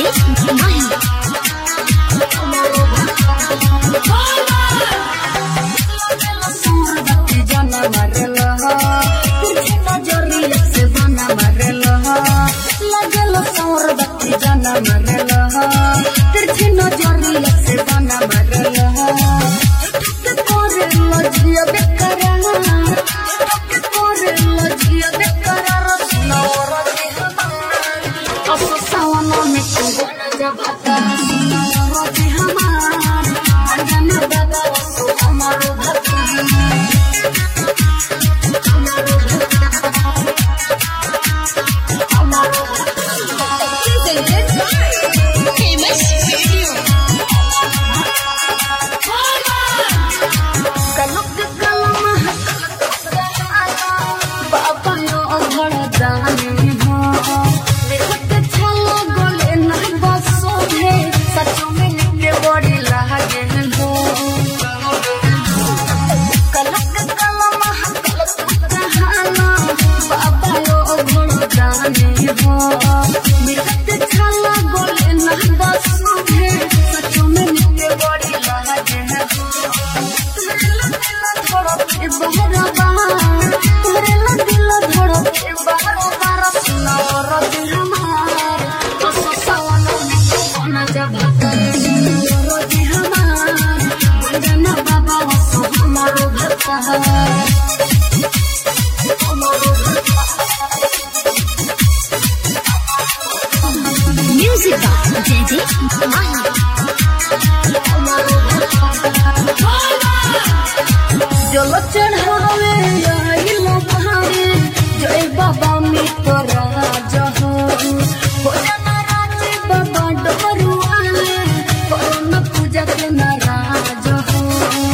जेजे माही तिरछी नजरिया से बना मरला लजिया बेकरा लजिया बेकरा रसनौर सावन में जब हमार दादा हमारो म्यूजिक जेजे माही जल चढ़ावे आइल बहारे जय बाबा मित्र राज हो भोजना राजे बाबा डमरुआले करन पूजा के नाराज हो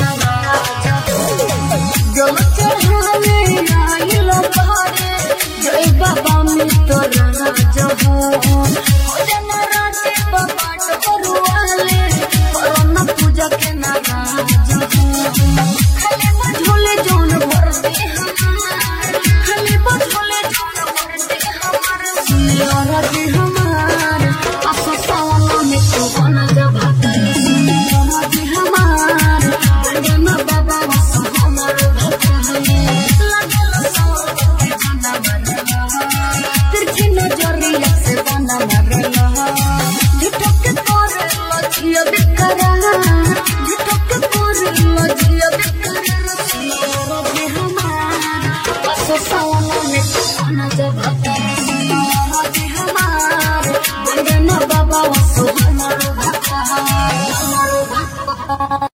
जल चढ़ावे आइल बहारे जय बाबा मित्र राज हो भोजना राजे बाबा डमरुआले करन पूजा के नाराज हो झोले जोन भरते खाली बझोले जोन भरते सुनियोरते हमार असो सावन में तू बन जा भतर सुनियोरते हमार बंदना बाबा असो हमारो भतर लगल सोते बना मरला तिरछी नजरिया से बना मरला झुटक तोर लजिया बेकरा झुटक तोर लजिया बेकरा सावन में खाना जब हमार बंदना बाबा हमारो भक्ता